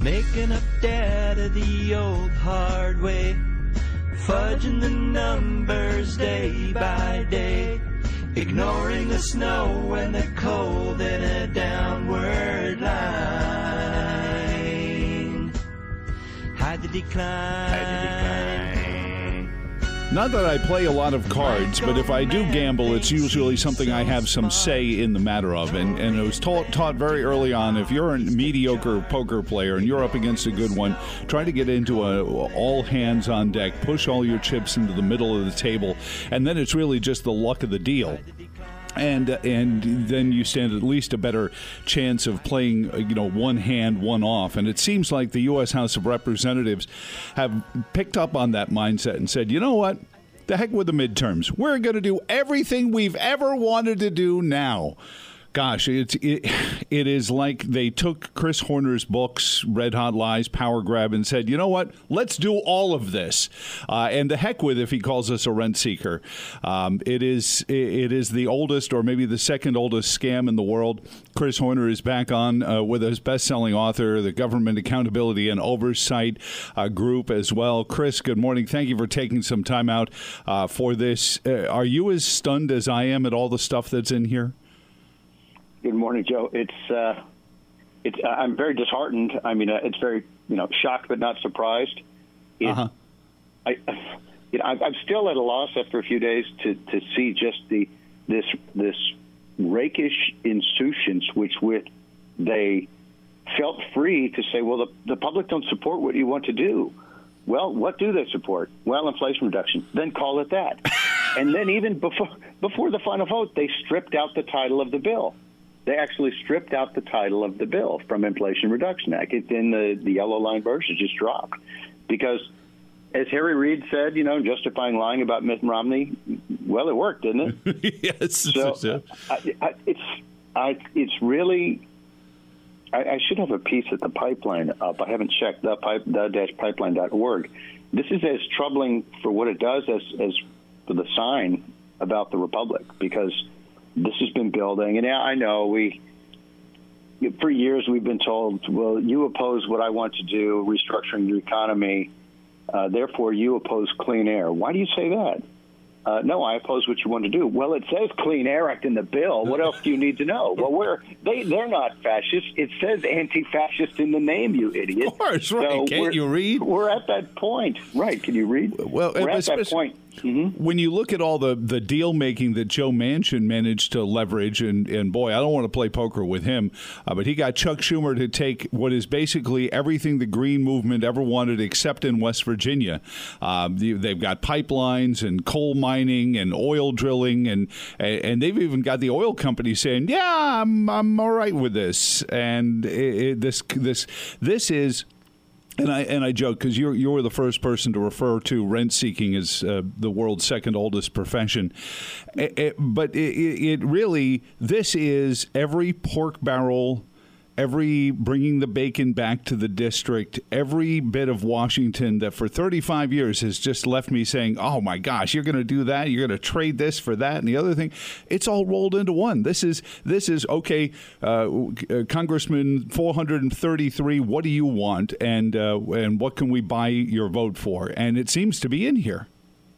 making up data the old hard way, fudging the numbers day by day, ignoring the snow and the cold in a downward line. Hide the decline. Not that I play a lot of cards, but if I do gamble, it's usually something I have some say in the matter of. And it was taught very early on, if you're a mediocre poker player and you're up against a good one, try to get into a all hands on deck, push all your chips into the middle of the table, and then it's really just the luck of the deal. And then you stand at least a better chance of playing, one hand, one off. And it seems like the U.S. House of Representatives have picked up on that mindset and said, you know what? The heck with the midterms. We're going to do everything we've ever wanted to do now. Gosh, it is like they took Chris Horner's books, Red Hot Lies, Power Grab, and said, you know what, let's do all of this. And the heck with if he calls us a rent seeker. It is the oldest or maybe the second oldest scam in the world. Chris Horner is back on with his best-selling author, the Government Accountability and Oversight Group as well. Chris, good morning. Thank you for taking some time out for this. Are you as stunned as I am at all the stuff that's in here? Good morning, Joe. I'm very disheartened. I mean, it's very, shocked but not surprised. I'm still at a loss after a few days to see just this rakish insouciance with they felt free to say, well, the public don't support what you want to do. Well, what do they support? Well, inflation reduction. Then call it that. And then even before the final vote, they stripped out the title of the bill. They actually stripped out the title of the bill from Inflation Reduction Act. It's in the yellow line version, just dropped. Because, as Harry Reid said, justifying lying about Mitt Romney, well, it worked, didn't it? Yes. So it's really, I should have a piece at the pipeline up. I haven't checked the-pipeline.org. This is as troubling for what it does as for the sign about the Republic, because this has been building, and I know for years we've been told, well, you oppose what I want to do, restructuring the economy, therefore you oppose clean air. Why do you say that? No, I oppose what you want to do. Well, it says Clean Air Act in the bill. What else do you need to know? Well, they're not fascist. It says anti-fascist in the name, you idiot. Of course, right. So can't you read? We're at that point. Right. Can you read? Well, we're at that point. Mm-hmm. When you look at all the deal making that Joe Manchin managed to leverage, and boy, I don't want to play poker with him, but he got Chuck Schumer to take what is basically everything the Green Movement ever wanted, except in West Virginia. They've got pipelines and coal mining and oil drilling, and they've even got the oil company saying, "Yeah, I'm all right with this." And this is. And I joke because you were the first person to refer to rent seeking as the world's second oldest profession, but it really, this is every pork barrel, every bringing the bacon back to the district, every bit of Washington that for 35 years has just left me saying, oh my gosh, you're going to do that, you're going to trade this for that and the other thing. It's all rolled into one. This is okay, Congressman 433, what do you want, and what can we buy your vote for? And it seems to be in here.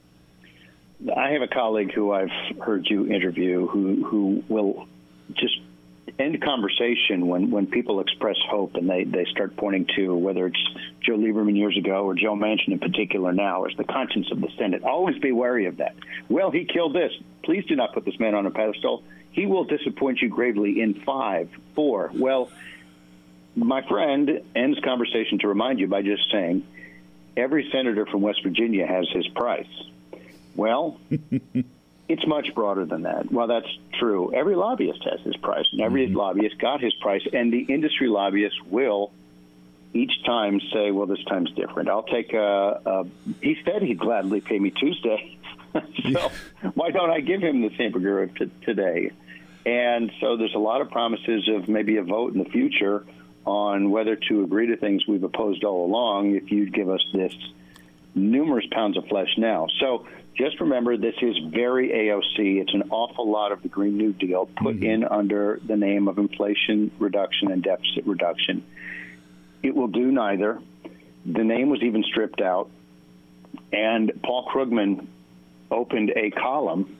I have a colleague who I've heard you interview who will just end conversation when people express hope and they start pointing to whether it's Joe Lieberman years ago or Joe Manchin in particular now as the conscience of the Senate. Always be wary of that. Well, he killed this. Please do not put this man on a pedestal. He will disappoint you gravely in 5, 4. Well, my friend ends conversation to remind you by just saying every senator from West Virginia has his price. Well, it's much broader than that. Well, that's true. Every lobbyist has his price, and every lobbyist got his price, and the industry lobbyists will each time say, well, this time's different. I'll take he said he'd gladly pay me Tuesday, so why don't I give him the hamburger of today? And so there's a lot of promises of maybe a vote in the future on whether to agree to things we've opposed all along if you'd give us this numerous pounds of flesh now. So just remember, this is very AOC. It's an awful lot of the Green New Deal put in under the name of inflation reduction and deficit reduction. It will do neither. The name was even stripped out. And Paul Krugman opened a column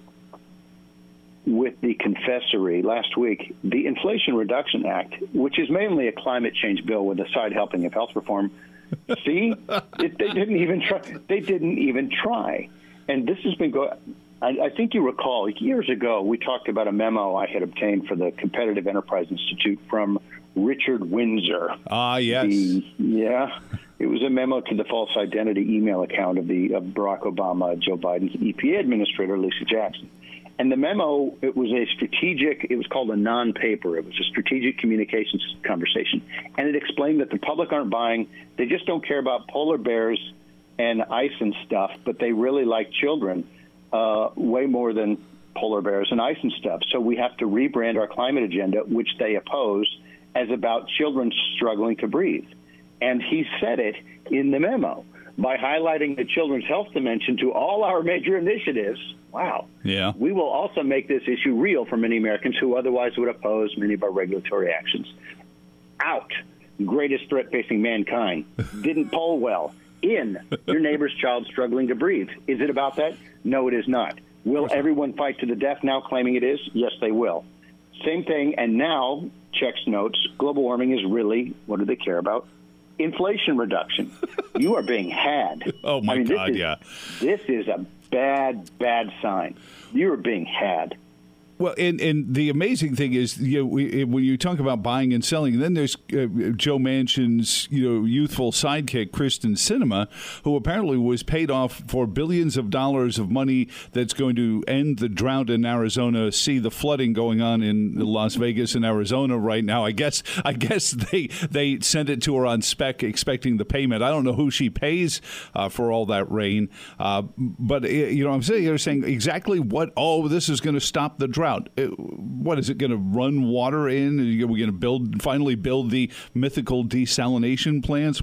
with the confessory last week. The Inflation Reduction Act, which is mainly a climate change bill with a side helping of health reform. See, they didn't even try. They didn't even try. And this has been going. I think you recall years ago we talked about a memo I had obtained for the Competitive Enterprise Institute from Richard Windsor. Yes. It was a memo to the false identity email account of Barack Obama, Joe Biden's EPA administrator, Lisa Jackson. And the memo, it was called a non-paper. It was a strategic communications conversation. And it explained that the public aren't buying. They just don't care about polar bears and ice and stuff, but they really like children way more than polar bears and ice and stuff. So we have to rebrand our climate agenda, which they oppose, as about children struggling to breathe. And he said it in the memo by highlighting the children's health dimension to all our major initiatives. Wow. Yeah. We will also make this issue real for many Americans who otherwise would oppose many of our regulatory actions. Out. Greatest threat facing mankind. Didn't poll well. In. Your neighbor's child struggling to breathe. Is it about that? No, it is not. Will everyone fight to the death now claiming it is? Yes, they will. Same thing. And now, checks notes, global warming is really, what do they care about? Inflation reduction. You are being had. Oh, my God, This is a bad, bad sign. You are being had. Well, and the amazing thing is, when you talk about buying and selling, then there's Joe Manchin's youthful sidekick, Kristen Sinema, who apparently was paid off for billions of dollars of money that's going to end the drought in Arizona. See the flooding going on in Las Vegas and Arizona right now. I guess they sent it to her on spec, expecting the payment. I don't know who she pays for all that rain, but I'm saying exactly what. Oh, this is going to stop the drought. What is it going to run water in? Are we going to finally build the mythical desalination plants?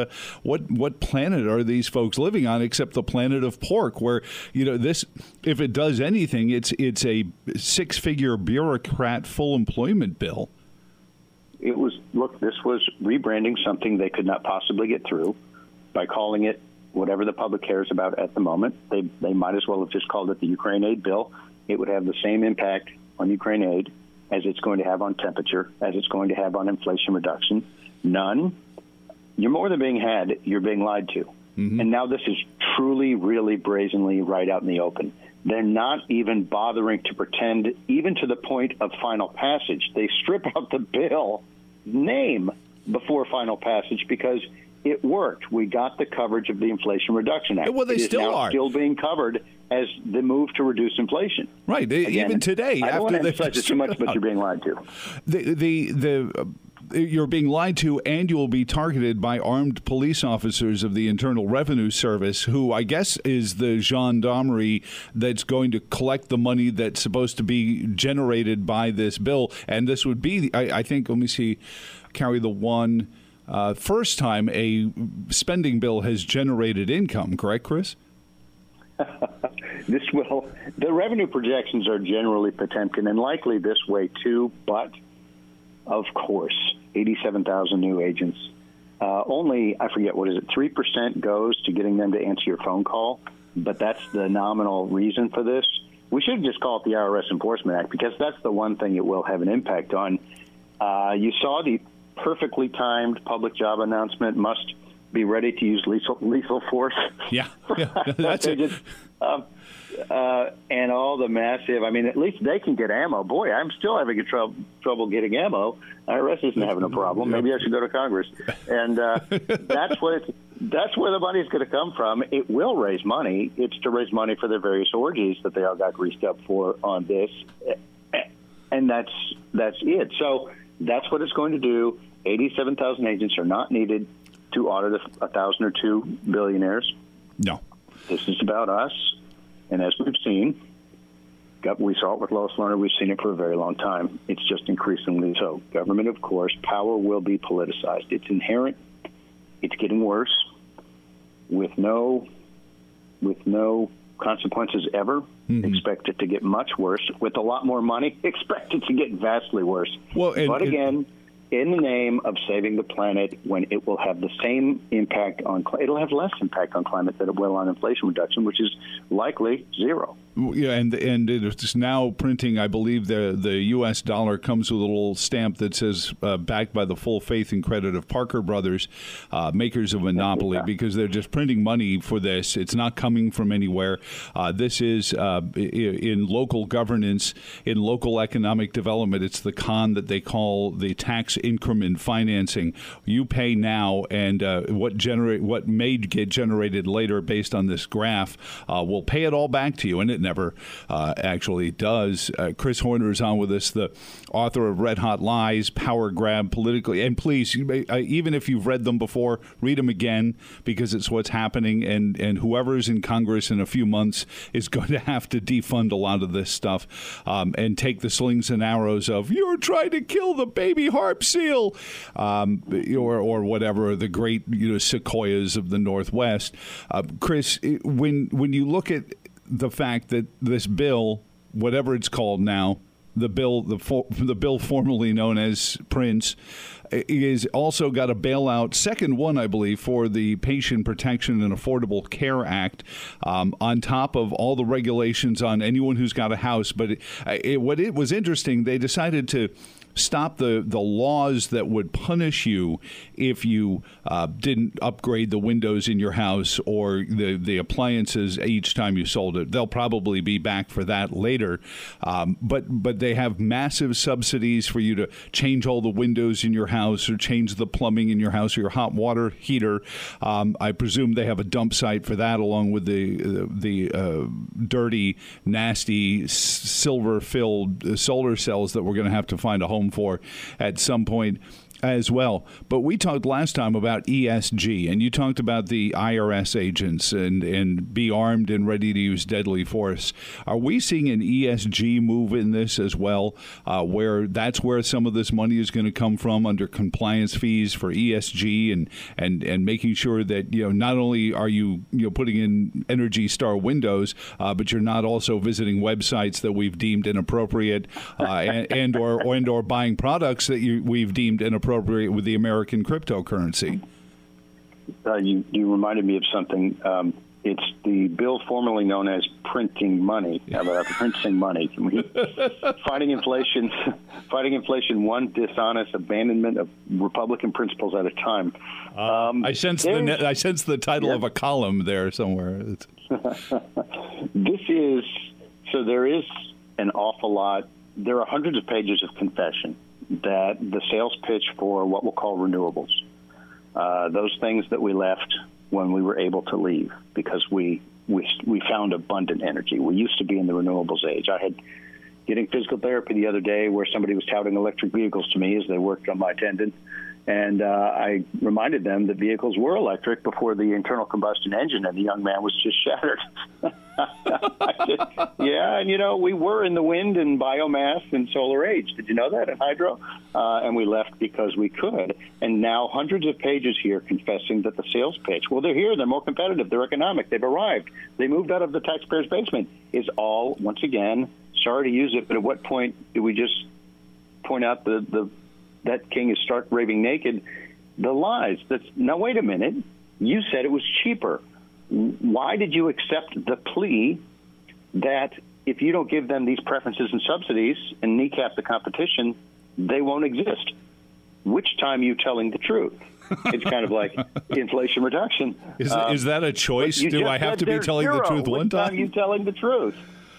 What planet are these folks living on except the planet of pork? Where this, if it does anything, it's a six-figure bureaucrat full employment bill. This was rebranding something they could not possibly get through by calling it whatever the public cares about at the moment. They might as well have just called it the Ukraine aid bill. It would have the same impact on Ukraine aid as it's going to have on temperature, as it's going to have on inflation reduction. None. You're more than being had. You're being lied to. Mm-hmm. And now this is truly, really brazenly right out in the open. They're not even bothering to pretend, even to the point of final passage. They strip out the bill name before final passage because it worked. We got the coverage of the Inflation Reduction Act. Well, they still are. Still being covered as the move to reduce inflation. Right. Again, even today, I don't want to emphasize it too much, but you're being lied to. You're being lied to, and you will be targeted by armed police officers of the Internal Revenue Service, who I guess is the gendarmerie that's going to collect the money that's supposed to be generated by this bill. And this would be, I think, let me see, carry the one. First time a spending bill has generated income, correct, Chris? The revenue projections are generally Potemkin and likely this way too, but of course, 87,000 new agents. Only, I forget, 3% goes to getting them to answer your phone call, but that's the nominal reason for this. We should just call it the IRS Enforcement Act because that's the one thing it will have an impact on. You saw the perfectly timed public job announcement, must be ready to use lethal force. Yeah, that's it. And all the massive, at least they can get ammo. Boy, I'm still having trouble getting ammo. IRS isn't having a problem. Maybe I should go to Congress. And that's where the money's going to come from. It will raise money. It's to raise money for their various orgies that they all got greased up for on this. And that's it. So that's what it's going to do. 87,000 agents are not needed to audit 1,000 or 2 billionaires. No. This is about us. And as we've seen, we saw it with Lois Lerner. We've seen it for a very long time. It's just increasingly so. Government, of course, power will be politicized. It's inherent. It's getting worse with no consequences ever. Mm-hmm. Expect it to get much worse. With a lot more money, expect it to get vastly worse. Well, but again, in the name of saving the planet, when it will have the same impact on, it'll have less impact on climate than it will on inflation reduction, which is likely zero. Yeah, and it's now printing. I believe the U.S. dollar comes with a little stamp that says "backed by the full faith and credit of Parker Brothers, makers of Monopoly," because they're just printing money for this. It's not coming from anywhere. This is in local governance, in local economic development. It's the con that they call the tax increment financing. You pay now, and what may get generated later based on this graph will pay it all back to you, and it never actually does. Chris Horner is on with us, the author of Red Hot Lies, Power Grab, Politically. And please, even if you've read them before, read them again, because it's what's happening. And whoever is in Congress in a few months is going to have to defund a lot of this stuff and take the slings and arrows of, you're trying to kill the baby harp seal, or whatever, the great sequoias of the Northwest. Chris, when you look at the fact that this bill, whatever it's called now, the bill formerly known as Prince, is also got a bailout, second one, I believe, for the Patient Protection and Affordable Care Act, on top of all the regulations on anyone who's got a house. But what was interesting, they decided to stop the laws that would punish you if you didn't upgrade the windows in your house or the appliances each time you sold it. They'll probably be back for that later. But they have massive subsidies for you to change all the windows in your house or change the plumbing in your house or your hot water heater. I presume they have a dump site for that, along with the dirty, nasty, silver-filled solar cells that we're going to have to find a home for at some point as well. But we talked last time about ESG, and you talked about the IRS agents and be armed and ready to use deadly force. Are we seeing an ESG move in this as well, where that's where some of this money is going to come from, under compliance fees for ESG and making sure that not only are you putting in Energy Star windows, but you're not also visiting websites that we've deemed inappropriate and or buying products that we've deemed inappropriate with the American cryptocurrency? You reminded me of something. It's the bill formerly known as printing money. Printing money. Fighting inflation, one dishonest abandonment of Republican principles at a time. I sense the title of a column there somewhere. There is an awful lot. There are hundreds of pages of confession that the sales pitch for what we'll call renewables, those things that we left when we were able to leave because we found abundant energy. We used to be in the renewables age. I had getting physical therapy the other day where somebody was touting electric vehicles to me as they worked on my tendon. And I reminded them that vehicles were electric before the internal combustion engine, and the young man was just shattered. I said, yeah, and we were in the wind and biomass and solar age. Did you know that, in hydro? And we left because we could. And now hundreds of pages here confessing that the sales pitch, well, they're here, they're more competitive, they're economic, they've arrived, they moved out of the taxpayer's basement, is all, once again, sorry to use it, but at what point do we just point out that king is stark raving naked, the lies? Now, wait a minute. You said it was cheaper. Why did you accept the plea that if you don't give them these preferences and subsidies and kneecap the competition, they won't exist? Which time are you telling the truth? It's kind of like inflation reduction. Is that a choice? Do I have to be telling the truth one time? Which time are you telling the truth?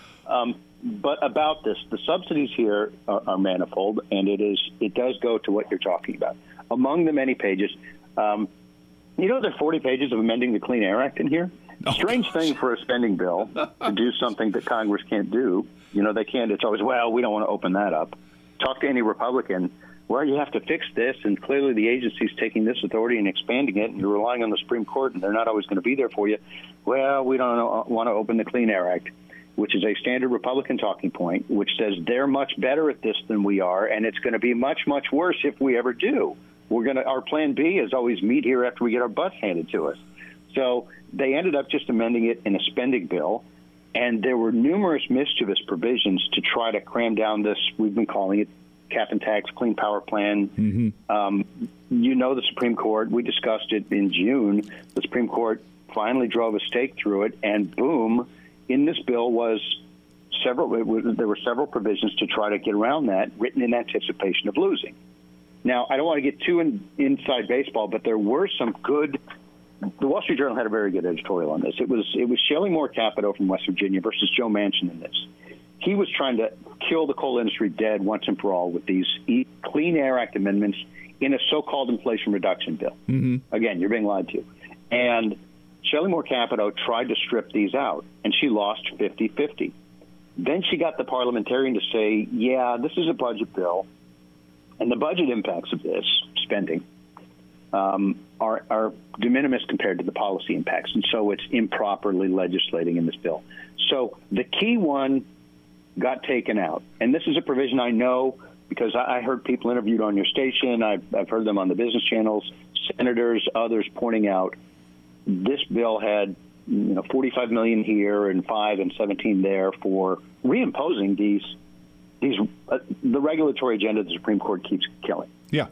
But about this, the subsidies here are manifold, and it does go to what you're talking about. Among the many pages, there are 40 pages of amending the Clean Air Act in here. Strange thing for a spending bill to do something that Congress can't do. They can't. It's always, well, we don't want to open that up. Talk to any Republican. Well, you have to fix this, and clearly the agency's taking this authority and expanding it, and you're relying on the Supreme Court, and they're not always going to be there for you. Well, we don't want to open the Clean Air Act, which is a standard Republican talking point, which says they're much better at this than we are, and it's going to be much, much worse if we ever do. Our plan B is always meet here after we get our butts handed to us. So they ended up just amending it in a spending bill, and there were numerous mischievous provisions to try to cram down this, we've been calling it cap and tax, Clean Power Plan. The Supreme Court, we discussed it in June, the Supreme Court finally drove a stake through it, and boom, in this bill there were several provisions to try to get around that, written in anticipation of losing. Now, I don't want to get too inside baseball, but there were some good. The Wall Street Journal had a very good editorial on this. It was Shelley Moore Capito from West Virginia versus Joe Manchin in this. He was trying to kill the coal industry dead once and for all with these Clean Air Act amendments in a so-called Inflation Reduction Bill. Again, you're being lied to. And Shelley Moore Capito tried to strip these out, and she lost 50-50. Then she got the parliamentarian to say, yeah, this is a budget bill, and the budget impacts of this spending are de minimis compared to the policy impacts, and so it's improperly legislating in this bill. So the key one got taken out, and this is a provision I know because I heard people interviewed on your station. I've heard them on the business channels, senators, others pointing out this bill had $45 million here and 5 and 17 there for reimposing the regulatory agenda the Supreme Court keeps killing. Yeah.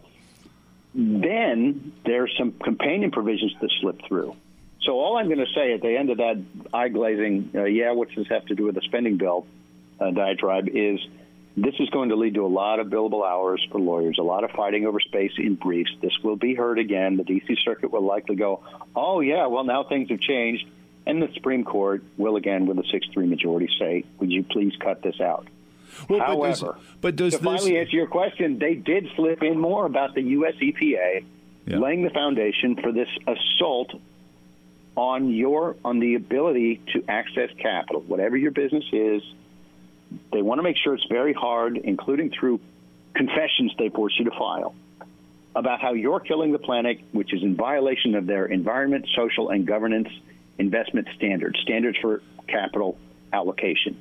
Then there's some companion provisions that slip through. So all I'm going to say at the end of that eye-glazing, what's this have to do with the spending bill diatribe, is this is going to lead to a lot of billable hours for lawyers, a lot of fighting over space in briefs. This will be heard again. The D.C. Circuit will likely go, oh, yeah, well, now things have changed. And the Supreme Court will, again, with a 6-3 majority, say, would you please cut this out? Well, However, to finally answer your question, they did slip in more about the U.S. EPA laying the foundation for this assault on the ability to access capital. Whatever your business is, they want to make sure it's very hard, including through confessions they force you to file, about how you're killing the planet, which is in violation of their environment, social, and governance investment standards for capital allocation.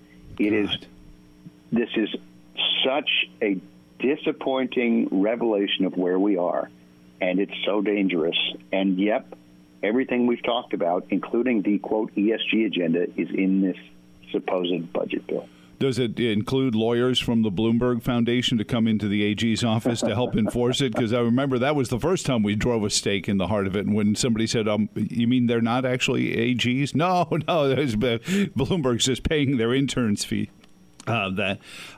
This is such a disappointing revelation of where we are, and it's so dangerous. And, everything we've talked about, including the, quote, ESG agenda, is in this supposed budget bill. Does it include lawyers from the Bloomberg Foundation to come into the AG's office to help enforce it? Because I remember that was the first time we drove a stake in the heart of it. And when somebody said, you mean they're not actually AGs? No, Bloomberg's just paying their intern's fee. But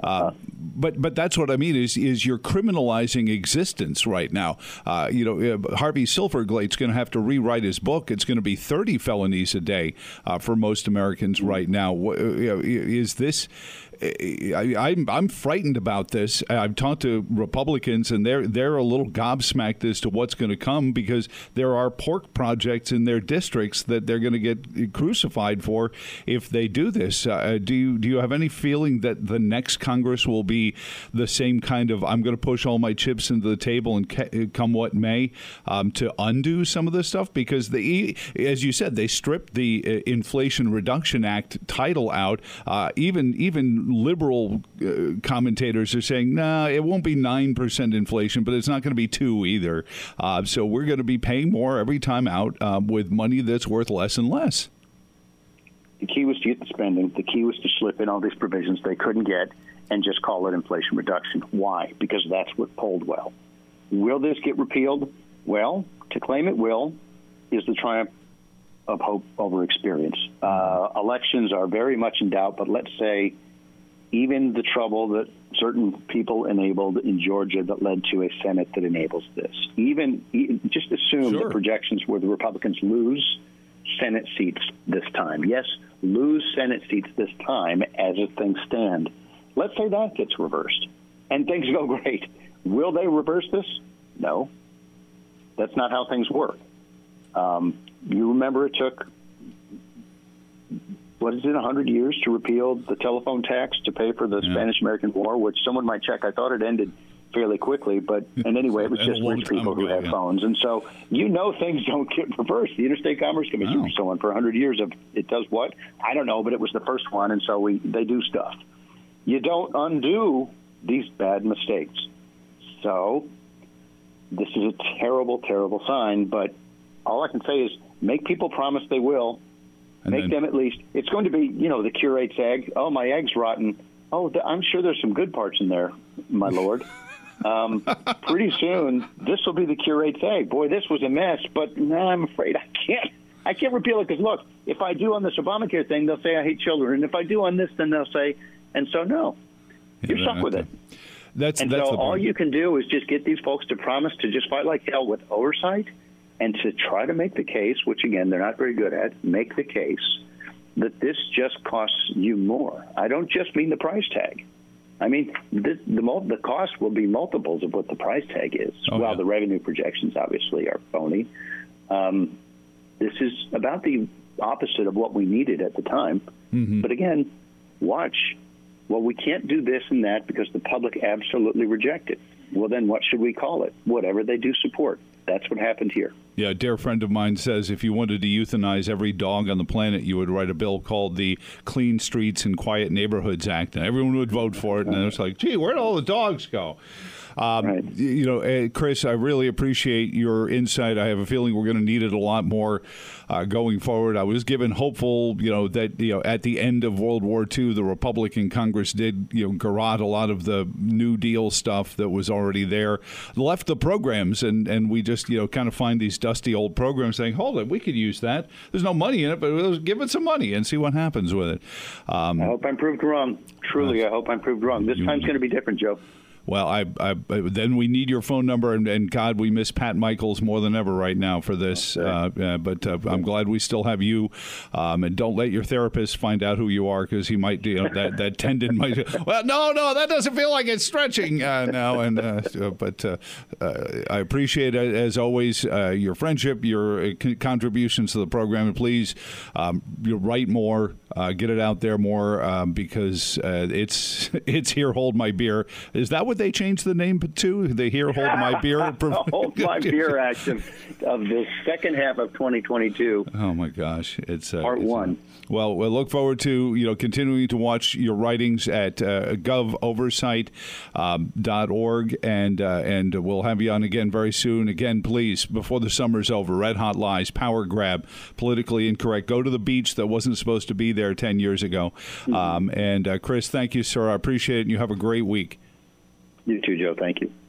that's what I mean is you're criminalizing existence right now. Harvey Silverglate's going to have to rewrite his book. It's going to be 30 felonies a day for most Americans right now. Is this? I'm frightened about this. I've talked to Republicans, and they're a little gobsmacked as to what's going to come because there are pork projects in their districts that they're going to get crucified for if they do this. Do you have any feeling that the next Congress will be the same kind of I'm going to push all my chips into the table and come what may to undo some of this stuff? Because as you said, they stripped the Inflation Reduction Act title out. Even liberal commentators are saying, it won't be 9% inflation, but it's not going to be 2 either. So we're going to be paying more every time out with money that's worth less and less. The key was to get the spending. The key was to slip in all these provisions they couldn't get and just call it inflation reduction. Why? Because that's what polled well. Will this get repealed? Well, to claim it will is the triumph of hope over experience. Elections are very much in doubt, but let's say even the trouble that certain people enabled in Georgia that led to a Senate that enables this. Just assume the projections where the Republicans lose Senate seats this time. Yes, lose Senate seats this time as things stand. Let's say that gets reversed and things go great. Will they reverse this? No. That's not how things work. You remember it took 100 years to repeal the telephone tax to pay for the Spanish-American War, which someone might check. I thought it ended fairly quickly, and anyway, it was just rich people who had phones. And so things don't get reversed. The Interstate Commerce Commission was on for 100 years of it does what? I don't know, but it was the first one, and so they do stuff. You don't undo these bad mistakes. So this is a terrible, terrible sign, but all I can say is make people promise they will. Make them at least. It's going to be, the curate's egg. Oh, my egg's rotten. Oh, I'm sure there's some good parts in there, my lord. Pretty soon, this will be the curate thing. Boy, this was a mess, but no, I'm afraid I can't repeal it because, look, if I do on this Obamacare thing, they'll say I hate children. And if I do on this, then they'll say, and so no. You're stuck with it. That's all you can do is just get these folks to promise to just fight like hell with oversight and to try to make the case, which, again, they're not very good at, make the case that this just costs you more. I don't just mean the price tag. I mean, the cost will be multiples of what the price tag is, while the revenue projections obviously are phony. This is about the opposite of what we needed at the time. Mm-hmm. But again, watch. Well, we can't do this and that because the public absolutely reject it. Well, then what should we call it? Whatever they do support. That's what happened here. Yeah, a dear friend of mine says if you wanted to euthanize every dog on the planet, you would write a bill called the Clean Streets and Quiet Neighborhoods Act, and everyone would vote for it. And it's like, gee, where'd all the dogs go? Right. You know, Chris, I really appreciate your insight. I have a feeling we're going to need it a lot more going forward. I was given hopeful, that, at the end of World War II, the Republican Congress did, garrote a lot of the New Deal stuff that was already there, left the programs, and we just, kind of find these dusty old programs saying, hold it, we could use that. There's no money in it, but give it some money and see what happens with it. I hope I'm proved wrong. Truly, I hope I'm proved wrong. This time's going to be different, Joe. Well, then we need your phone number, and God, we miss Pat Michaels more than ever right now for this. But I'm glad we still have you. And don't let your therapist find out who you are, because he might, that tendon might. Well, no, that doesn't feel like it's stretching now. And but I appreciate it, as always, your friendship, your contributions to the program, and please, you write more, get it out there more, because it's Here, Hold My Beer. Is that what they changed the name to? The Here, Hold My Beer? Hold My Beer Act of the second half of 2022. Oh, my gosh. It's Part 1. Well, we'll look forward to, continuing to watch your writings at govoversight.org, and we'll have you on again very soon. Again, please, before the summer's over, Red Hot Lies, Power Grab, Politically Incorrect. Go to the beach that wasn't supposed to be there 10 years ago. And Chris, thank you, sir. I appreciate it, and you have a great week. You too, Joe. Thank you.